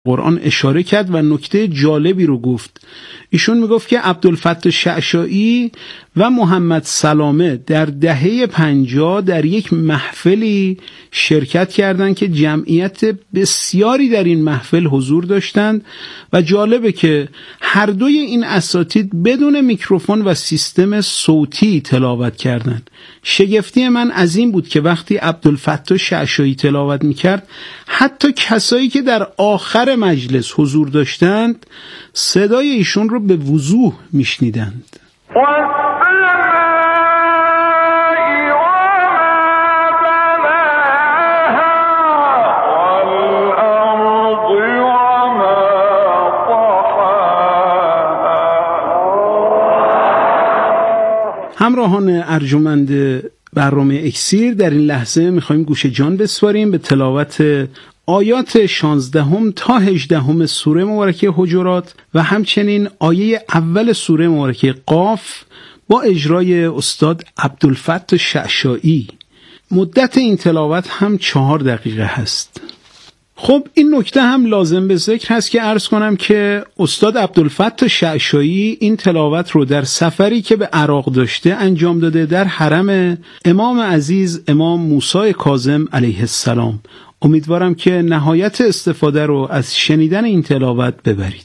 قرآن اشاره کرد و نکته جالبی رو گفت. ایشون میگفت که عبدالفتاح شعشاعی و محمد سلامه در دهه 50 در یک محفلی شرکت کردند که جمعیت بسیاری در این محفل حضور داشتند و جالبه که هر دوی این اساتید بدون میکروفون و سیستم صوتی تلاوت کردند. شگفتی من از این بود که وقتی عبدالفتاح شعشاعی تلاوت میکرد حتی کسایی که در آخر مجلس حضور داشتند صدای ایشون رو به وضوح میشنیدند. همراهان ارجمند برنامه اکسیر، در این لحظه میخوایم گوش جان بسپاریم به تلاوت آیات 16 تا 18 سوره مبارکه حجرات و همچنین آیه اول سوره مبارکه قاف با اجرای استاد عبدالفتاح شعشاعی. مدت این تلاوت هم 4 دقیقه هست. خب این نکته هم لازم به ذکر هست که عرض کنم که استاد عبدالفتاح شعشاعی این تلاوت رو در سفری که به عراق داشته انجام داده در حرم امام عزیز امام موسی کاظم علیه السلام. امیدوارم که نهایت استفاده رو از شنیدن این تلاوت ببرید.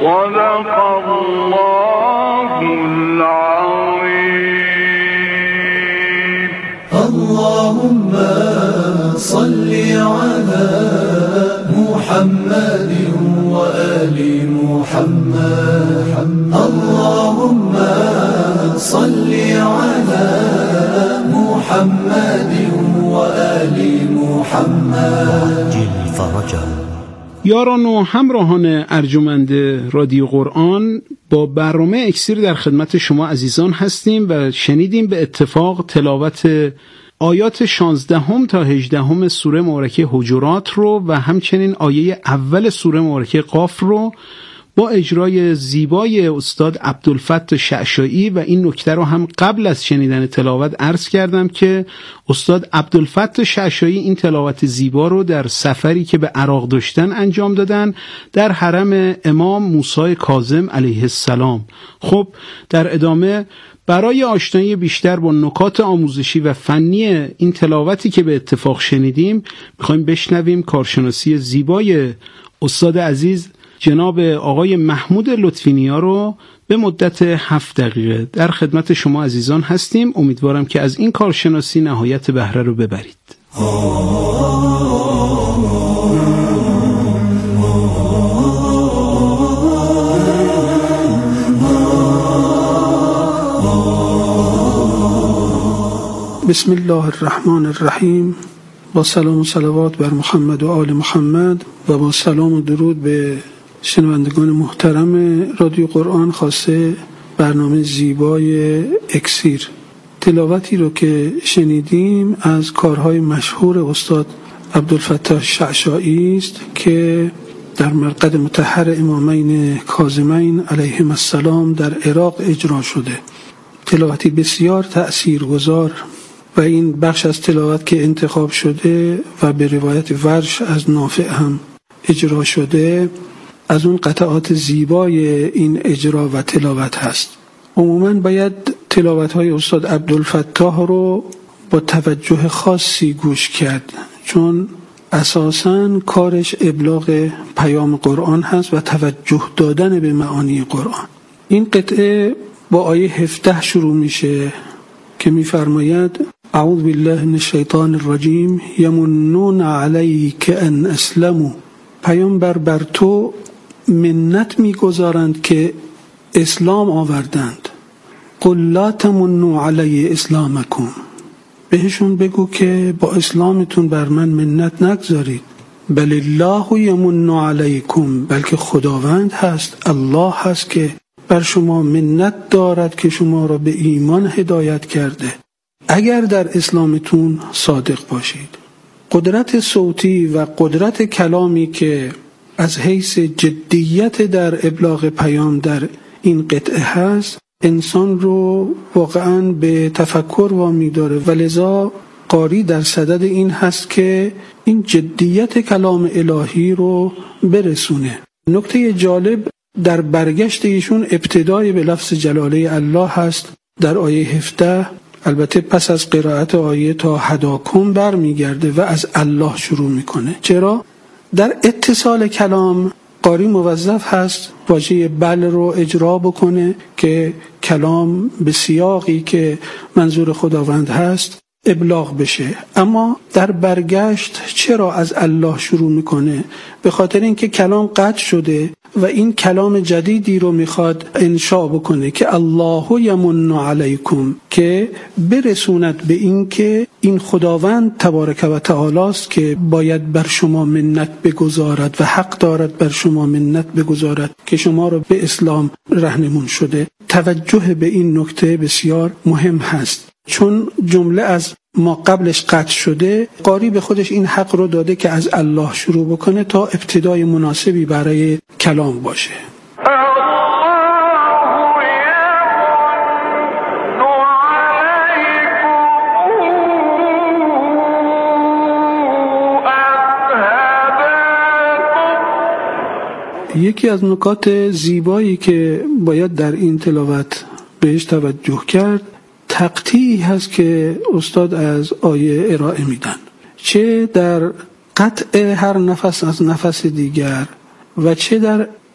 صدق الله العظیم. اللهم صل على محمد وآل محمد. اللهم صل على محمد وآل محمد. عجل فرجهم. یاران و همراهان ارجمند رادیو قرآن، با برنامه اکسیر در خدمت شما عزیزان هستیم و شنیدیم به اتفاق تلاوت آیات 16 تا 18 سوره مبارکه حجرات رو و همچنین آیه اول سوره مبارکه قاف رو با اجرای زیبای استاد عبدالفتاح شعشاعی. و این نکته رو هم قبل از شنیدن تلاوت عرض کردم که استاد عبدالفتاح شعشاعی این تلاوت زیبا رو در سفری که به عراق داشتن انجام دادن در حرم امام موسی کاظم علیه السلام. خب در ادامه برای آشنایی بیشتر با نکات آموزشی و فنی این تلاوتی که به اتفاق شنیدیم میخوایم بشنویم کارشناسی زیبای استاد عزیز جناب آقای محمود لطفی نیا رو به مدت 7 دقیقه در خدمت شما عزیزان هستیم. امیدوارم که از این کارشناسی نهایت بهره رو ببرید. بسم الله الرحمن الرحیم. با سلام و صلوات بر محمد و آل محمد و با سلام و درود به شنوندگان محترم رادیو قرآن، خاصه برنامه زیبای اکسیر. تلاوتی رو که شنیدیم از کارهای مشهور استاد عبدالفتاح شعشاعی است که در مرقد مطهر امامین کاظمین علیهم السلام در عراق اجرا شده. تلاوتی بسیار تأثیرگذار و این بخش از تلاوت که انتخاب شده و به روایت ورش از نافع هم اجرا شده از اون قطعات زیبای این اجرا و تلاوت هست. عموماً باید تلاوت‌های استاد عبدالفتاح رو با توجه خاصی گوش کرد، چون اساساً کارش ابلاغ پیام قرآن هست و توجه دادن به معانی قرآن. این قطعه با آیه 17 شروع میشه که می‌فرماید اعوذ بالله من الشیطان الرجیم یمنون علیک ان اسلموا. پیامبر بر تو منت میگذارند که اسلام آوردند. قل لا تمنوا علی اسلامکم. بهشون بگو که با اسلامتون بر من منت نگذارید. بل الله یمن علیکم. بلکه خداوند هست، الله هست که بر شما منت دارد که شما را به ایمان هدایت کرده اگر در اسلامتون صادق باشید. قدرت صوتی و قدرت کلامی که از حیث جدیت در ابلاغ پیام در این قطعه هست انسان رو واقعاً به تفکر وامی داره و لذا قاری در صدد این هست که این جدیت کلام الهی رو برسونه. نکته جالب در برگشت ایشون ابتدای به لفظ جلاله الله هست. در آیه 17 البته پس از قرائت آیه تا هداکم برمیگرده و از الله شروع میکنه. چرا؟ در اتصال کلام قاری موظف هست واژه بل رو اجرا بکنه که کلام به سیاقی که منظور خداوند هست ابلاغ بشه. اما در برگشت چرا از الله شروع میکنه؟ به خاطر اینکه کلام قطع شده و این کلام جدیدی رو میخواد انشاء بکنه که الله یمن علیکم، که برسوند به این که این خداوند تبارک و تعالی است که باید بر شما منت بگذارد و حق دارد بر شما منت بگذارد که شما رو به اسلام راهنمون شده. توجه به این نکته بسیار مهم هست، چون جمله از ما قبلش قطع شده. قاری به خودش این حق رو داده که از الله شروع بکنه تا ابتدای مناسبی برای کلام باشه. یکی از نکات زیبایی که باید در این تلاوت بهش توجه کرد تقطیعی هست که استاد از آیه ارائه میدن، چه در قطع هر نفس از نفس دیگر و چه در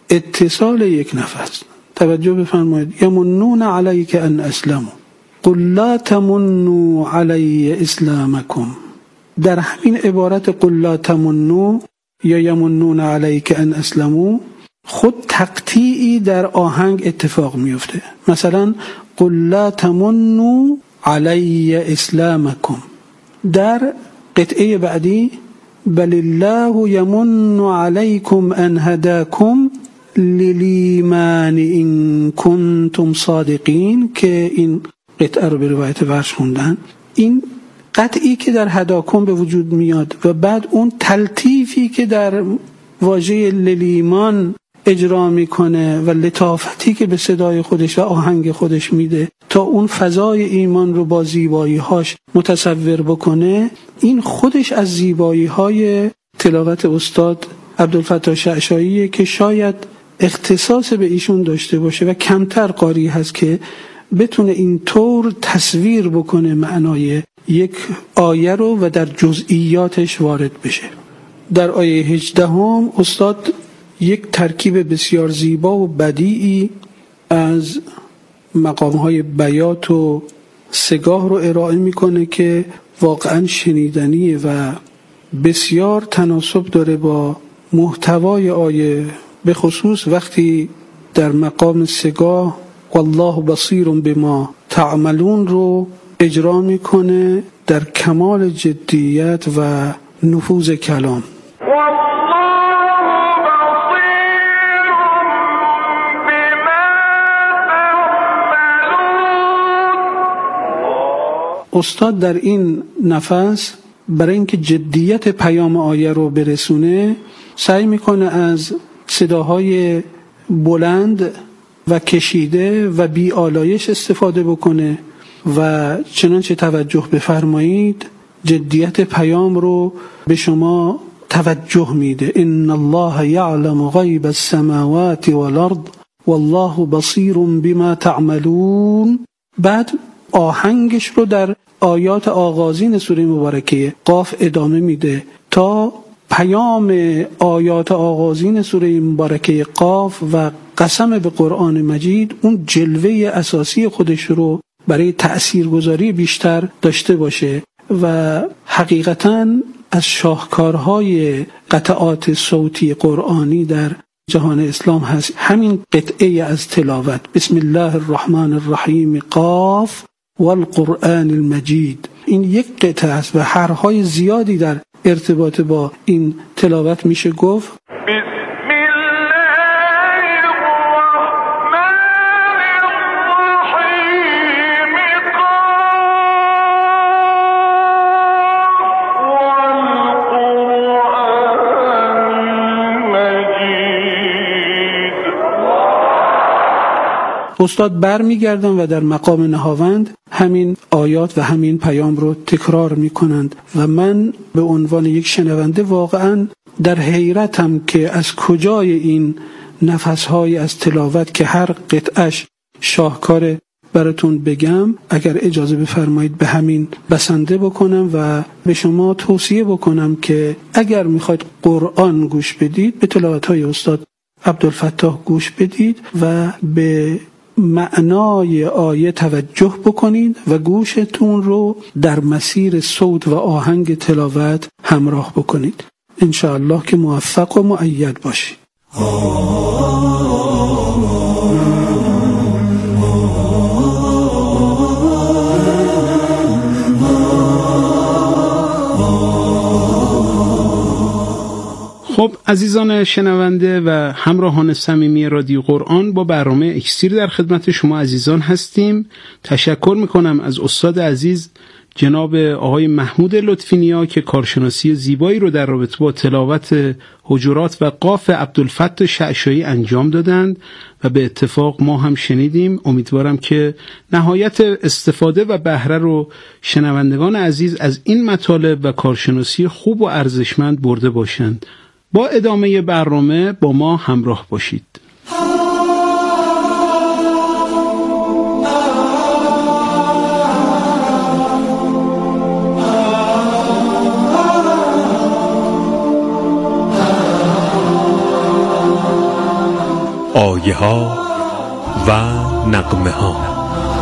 اتصال یک نفس. توجه بفرمایید. یمنون علیک ان اسلموا قل لا تمنوا علی اسلامکم. در همین عبارت قل لا تمنوا یا یمنون علیک ان اسلموا خود تقطیعی در آهنگ اتفاق میفته. مثلا قل لا تمنوا علی اسلامکم. در قطعه بعدی بل الله یمن علیکم ان هداکم للایمان ان کنتم صادقین، که این قطعه رو به روایت ورش خوندن. این قطعی که در هداکم به وجود میاد و بعد اون تلطیفی که در واژه للایمان اجرا میکنه و لطافتی که به صدای خودش و آهنگ خودش میده تا اون فضای ایمان رو با زیبایی‌هاش متصور بکنه، این خودش از زیبایی‌های تلاوت استاد عبدالفتاح شعشاعیه که شاید اختصاص به ایشون داشته باشه و کمتر قاری هست که بتونه این طور تصویر بکنه معنای یک آیه رو و در جزئیاتش وارد بشه. در آیه 18 استاد یک ترکیب بسیار زیبا و بدیعی از مقامهای بیات و سگاه رو ارائه میکنه که واقعا شنیدنیه و بسیار تناسب داره با محتوای آیه، به خصوص وقتی در مقام سگاه والله بصیر بما تعملون رو اجرا میکنه در کمال جدیت و نفوذ کلام. استاد در این نفس برای اینکه جدیت پیام آیه رو برسونه سعی میکنه از صداهای بلند و کشیده و بی آلایش استفاده بکنه و چنانچه توجه بفرمایید جدیت پیام رو به شما توجه میده. ان الله یعلم غیب السماوات والارض والله بصیر بما تعملون. بعد آهنگش رو در آیات آغازین سوره مبارکه قاف ادامه میده تا پیام آیات آغازین سوره مبارکه قاف و قسم به قرآن مجید اون جلوه اساسی خودش رو برای تأثیرگذاری بیشتر داشته باشه و حقیقتاً از شاهکارهای قطعات صوتی قرآنی در جهان اسلام هست همین قطعه از تلاوت بسم الله الرحمن الرحیم قاف والقرآن المجید. این یک قطعه است و حرفهای زیادی در ارتباط با این تلاوت میشه گفت. استاد برمیگردن و در مقام نهاوند همین آیات و همین پیام رو تکرار میکنند و من به عنوان یک شنونده واقعا در حیرتم که از کجای این نفسهای از تلاوت که هر قطعش شاهکار براتون بگم. اگر اجازه بفرمایید به همین بسنده بکنم و به شما توصیه بکنم که اگر میخواید قرآن گوش بدید به تلاوت‌های استاد عبدالفتاح گوش بدید و به معنای آیه توجه بکنید و گوشتون رو در مسیر صوت و آهنگ تلاوت همراه بکنید. انشاءالله که موفق و مؤید باشید. خب عزیزان شنونده و همراهان صمیمی رادیو قرآن، با برنامه اکسیر در خدمت شما عزیزان هستیم. تشکر میکنم از استاد عزیز جناب آقای محمود لطفی نیا که کارشناسی زیبایی رو در رابطه با تلاوت حجرات و قاف عبدالفتاح شعشاعی انجام دادند و به اتفاق ما هم شنیدیم. امیدوارم که نهایت استفاده و بهره رو شنوندگان عزیز از این مطالب و کارشناسی خوب و ارزشمند برده باشند. با ادامه برنامه با ما همراه باشید. آیه ها و نغمه ها.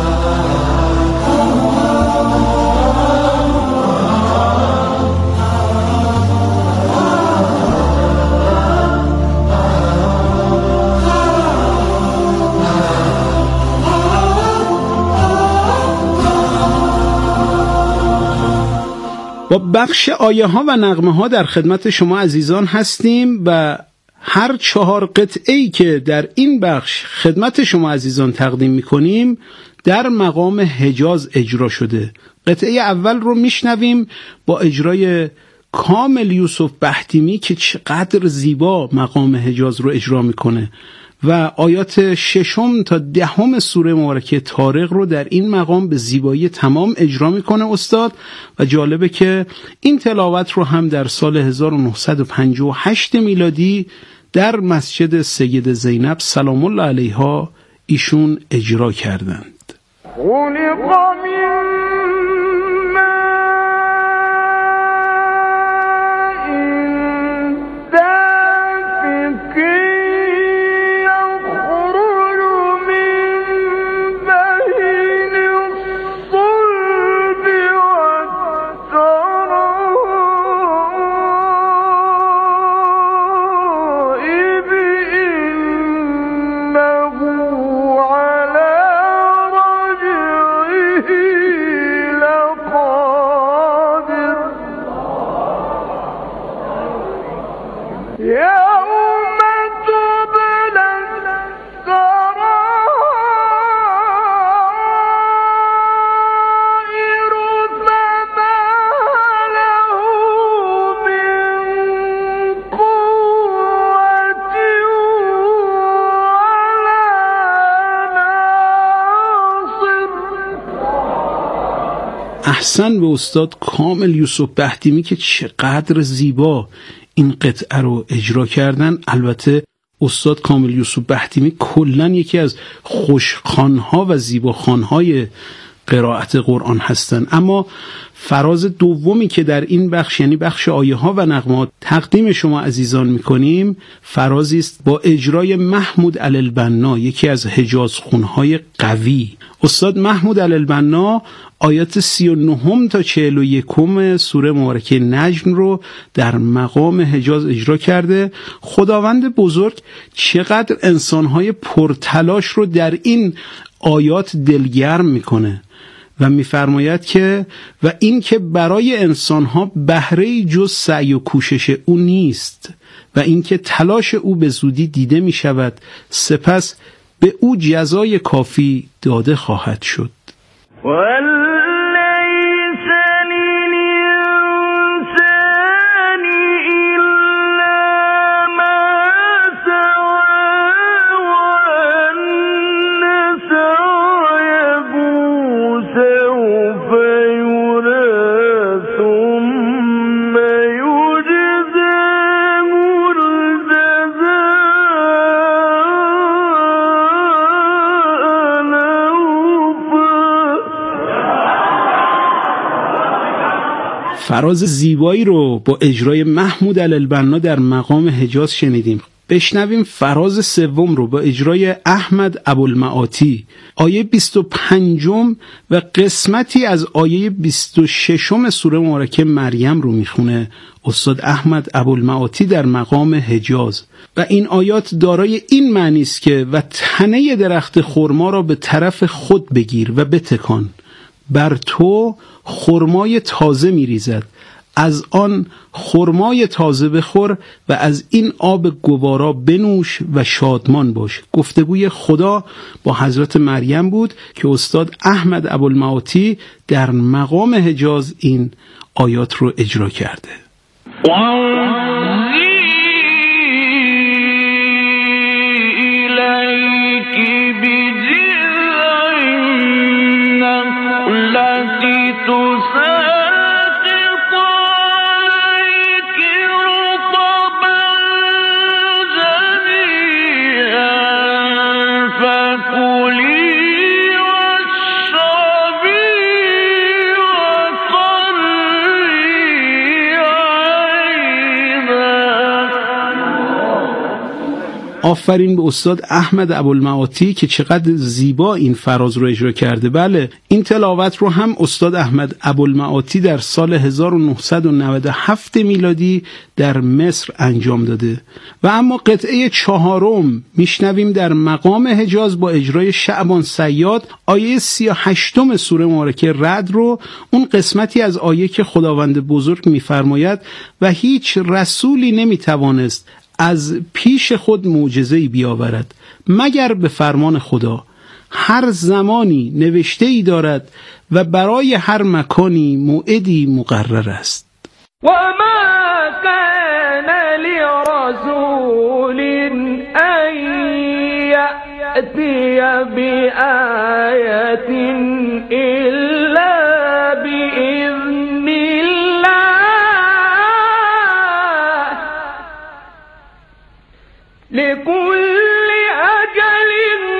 با بخش آیه ها و نغمه ها در خدمت شما عزیزان هستیم و هر 4 قطعه‌ای که در این بخش خدمت شما عزیزان تقدیم می‌کنیم در مقام حجاز اجرا شده. قطعه اول رو میشنویم با اجرای کامل یوسف بهتیمی که چقدر زیبا مقام حجاز رو اجرا میکنه و آیات 6 تا 10 سوره مبارکه طارق رو در این مقام به زیبایی تمام اجرا میکنه استاد. و جالبه که این تلاوت رو هم در سال 1958 میلادی در مسجد سید زینب سلام الله علیها ایشون اجرا کردند. احسن به استاد کامل یوسف بهتیمی که چقدر زیبا این قطعه رو اجرا کردن. البته استاد کامل یوسف بهتیمی کلن یکی از خوشخوانها و زیباخوانهای قرائت قرآن هستند. اما فراز دومی که در این بخش یعنی بخش آیه ها و نغمات تقدیم شما عزیزان میکنیم فرازی است با اجرای محمود علالبنا، یکی از حجاز خونهای قوی. استاد محمود علالبنا آیات 39 تا 41 سوره مبارکه نجم رو در مقام حجاز اجرا کرده. خداوند بزرگ چقدر انسانهای پرتلاش رو در این آیات دلگرم میکنه و میفرماید که و این که برای انسانها بهره جز سعی و کوشش او نیست و این که تلاش او به زودی دیده می شود سپس به او جزای کافی داده خواهد شد. فراز زیبایی رو با اجرای محمود علالبنا در مقام حجاز شنیدیم. بشنویم فراز سوم رو با اجرای احمد ابوالمعاطی آیه 25 و قسمتی از آیه 26 سوره مبارکه مریم رو میخونه استاد احمد ابوالمعاطی در مقام حجاز. و این آیات دارای این معنی است که و تنه درخت خرما را به طرف خود بگیر و بتکان، بر تو خرمای تازه میریزد، از آن خرمای تازه بخور و از این آب گوارا بنوش و شادمان باش. گفتگوی خدا با حضرت مریم بود که استاد احمد ابوالمعاطی در مقام حجاز این آیات رو اجرا کرده. وَقَرِّي عَيْنًا آفرین به استاد احمد ابوالمعاطی که چقدر زیبا این فراز رو اجرا کرده. بله، این تلاوت رو هم استاد احمد ابوالمعاطی در سال 1997 میلادی در مصر انجام داده. و اما قطعه 4 میشنویم در مقام حجاز با اجرای شعبان صیاد آیه 38 سوره مبارکه رعد رو، اون قسمتی از آیه که خداوند بزرگ میفرماید و هیچ رسولی نمیتوانست از پیش خود معجزه‌ای بیاورد مگر به فرمان خدا. هر زمانی نوشته‌ای دارد و برای هر مکانی موعدی مقرر است. و ما کان لرسول ان یأتی بآیة الا بإذن الله لكل أجل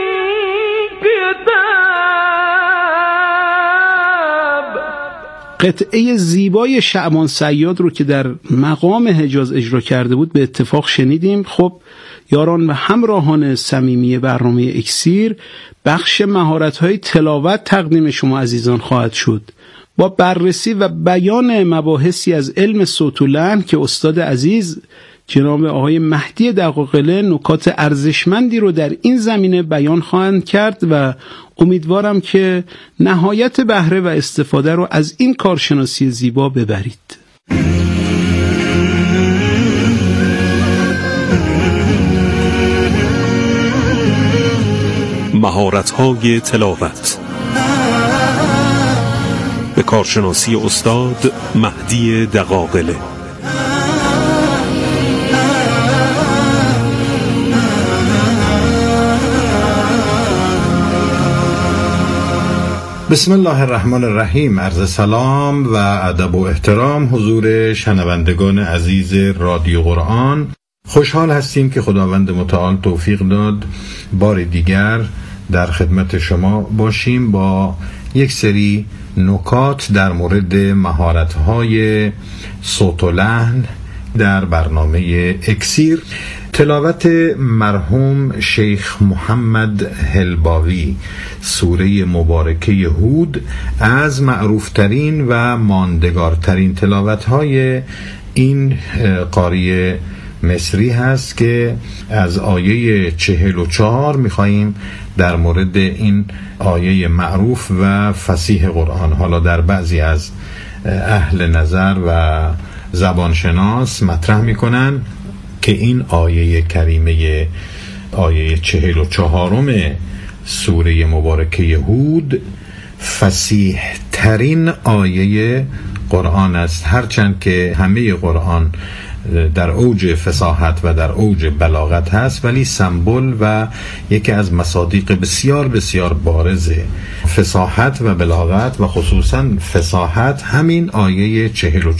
كتاب. قطعه زیبای شعبان صیاد رو که در مقام حجاز اجرا کرده بود به اتفاق شنیدیم. خب یاران و همراهان صمیمی برنامه اکسیر، بخش مهارت‌های تلاوت تقدیم شما عزیزان خواهد شد با بررسی و بیان مباحثی از علم صوت و لحن که استاد عزیز جناب آقای مهدی دقاقله نکات ارزشمندی رو در این زمینه بیان خواهند کرد و امیدوارم که نهایت بهره و استفاده رو از این کارشناسی زیبا ببرید. مهارت‌های تلاوت به کارشناسی استاد مهدی دقاقله. بسم الله الرحمن الرحیم. عرض سلام و ادب و احترام حضور شنوندگان عزیز رادیو قرآن. خوشحال هستیم که خداوند متعال توفیق داد بار دیگر در خدمت شما باشیم با یک سری نکات در مورد مهارت‌های صوت و لحن در برنامه اکسیر. تلاوت مرحوم شیخ محمد هلباوی سوره مبارکه هود از معروفترین و ماندگارترین تلاوت‌های این قاری مصری هست که از آیه 44 می‌خواهیم در مورد این آیه معروف و فصیح قرآن، حالا در بعضی از اهل نظر و زبانشناس مطرح می‌کنن که این آیه کریمه آیه 44 سوره مبارکه هود فصیح ترین آیه قرآن است، هرچند که همه قرآن در اوج فصاحت و در اوج بلاغت هست، ولی سمبل و یکی از مصادیق بسیار بسیار بارز فصاحت و بلاغت و خصوصا فصاحت همین آیه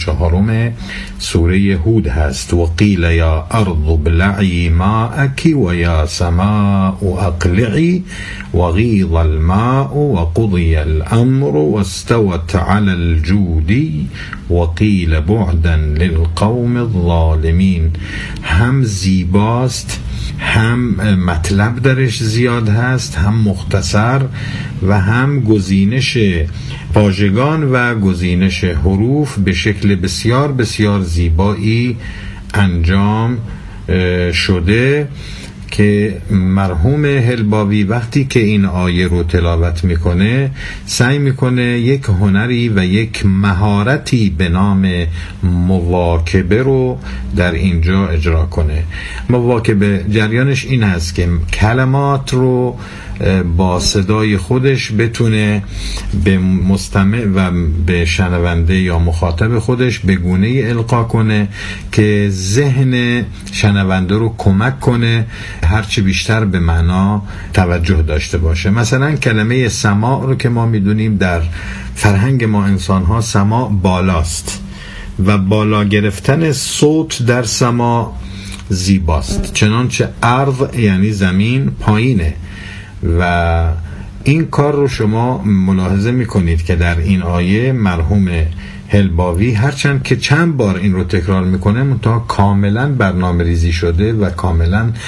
44 سوره هود هست. و قیل یا ارض بلعی ماءکی و یا سماء اقلعی و غیض الماء و قضی الامر و استوت علی الجودی و قیل بعدا للقوم الظالمین. هم زیباست، هم مطلب درش زیاد هست، هم مختصر و هم گزینش واژگان و گزینش حروف به شکل بسیار بسیار زیبایی انجام شده که مرحوم هلباوی وقتی که این آیه رو تلاوت میکنه سعی میکنه یک هنری و یک مهارتی به نام مواکبه رو در اینجا اجرا کنه. مواکبه جریانش این هست که کلمات رو با صدای خودش بتونه به مستمع و به شنونده یا مخاطب خودش به گونه‌ای القا کنه که ذهن شنونده رو کمک کنه هرچی بیشتر به معنا توجه داشته باشه. مثلا کلمه سماع رو که ما میدونیم در فرهنگ ما انسان‌ها سماع بالاست و بالا گرفتن صوت در سماع زیباست، چنانچه ارض یعنی زمین پایینه و این کار رو شما ملاحظه میکنید که در این آیه مرحوم هلباوی هرچند که چند بار این رو تکرار میکنه منتها کاملا برنامه ریزی شده و کاملا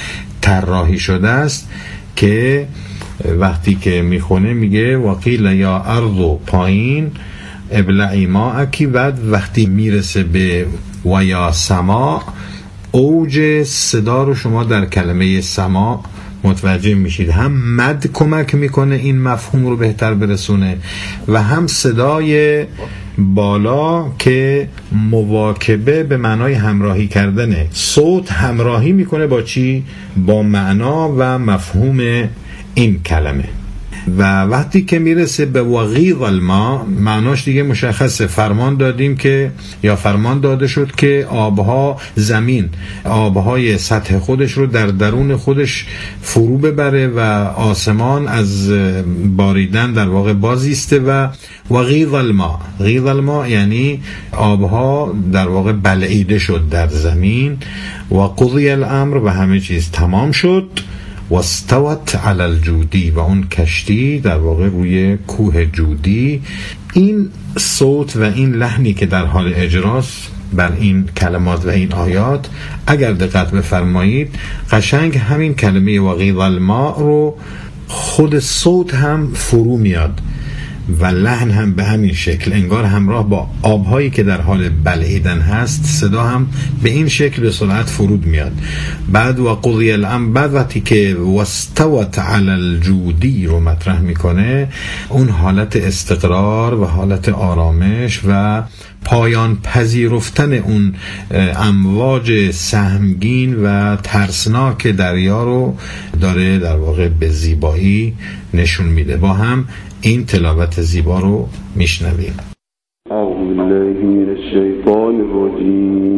طراحی شده است که وقتی که میخونه میگه وقیل یا ارض پایین ابلعی ماءکی، بعد وقتی میرسه به و یا سما، اوج صدا رو شما در کلمه سما متوجه میشید. هم مد کمک میکنه این مفهوم رو بهتر برسونه و هم صدای بالا که مواکبه به معنای همراهی کردنه. صوت همراهی میکنه با چی؟ با معنا و مفهوم این کلمه. و وقتی که میرسه به وغیض الماء، معناش دیگه مشخصه. فرمان دادیم که یا فرمان داده شد که آبها، زمین آبهای سطح خودش رو در درون خودش فرو ببره و آسمان از باریدن در واقع بازیسته. و وغیض الماء، غیض الماء یعنی آبها در واقع بلعیده شد در زمین. و قضی الامر، و همه چیز تمام شد. و استوت علی الجودی، و اون کشتی در واقع روی کوه جودی. این صوت و این لحنی که در حال اجراست بر این کلمات و این آیات، اگر دقت بفرمایید قشنگ همین کلمه وغیض الماء رو خود صوت هم فرو میاد و لحن هم به همین شکل، انگار همراه با آبهایی که در حال بلعیدن هست صدا هم به این شکل به سرعت فرود میاد. بعد و قضی الامر، بعد وقتی که واستوت علی الجودی رو مطرح میکنه، اون حالت استقرار و حالت آرامش و پایان پذیرفتن اون امواج سهمگین و ترسناک دریا رو داره در واقع به زیبایی نشون میده. با هم این تلاوت زیبا رو میشنویم. اعوذ بالله من الشیطان الرجیم.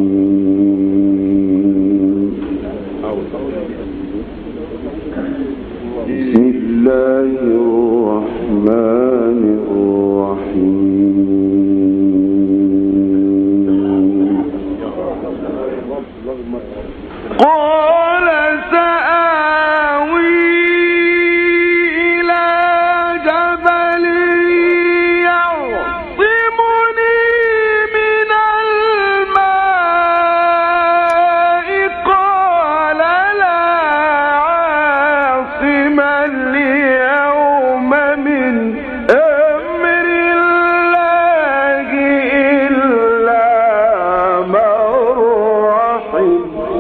بسم الله الرحمن الرحیم. قال سآوي إلى جبل يعصمني من الماء قال لا عاصم اليوم من أمر الله إلا من رحم.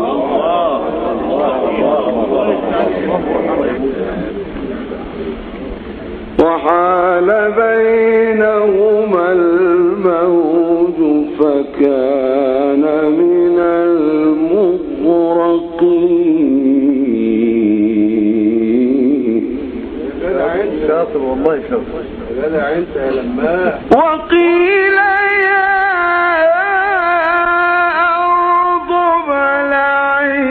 وحال بينهما الموج فكان من المغرقين. شاطر والله شاطر. وقيل يا أرض ابلعي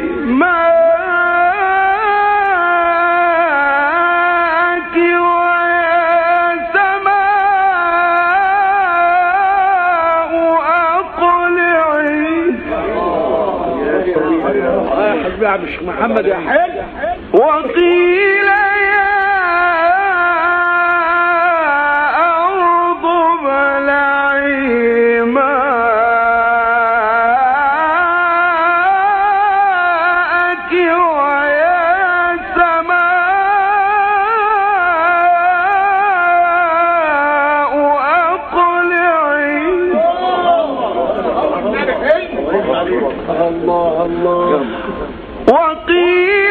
ماءك ويا سماء أقلعي. يا حبيبي عبد الشيخ محمد يا حاج. وقيل يا أرض ابلعي ماءك ويا سماء أقلعي. الله الله. وقيل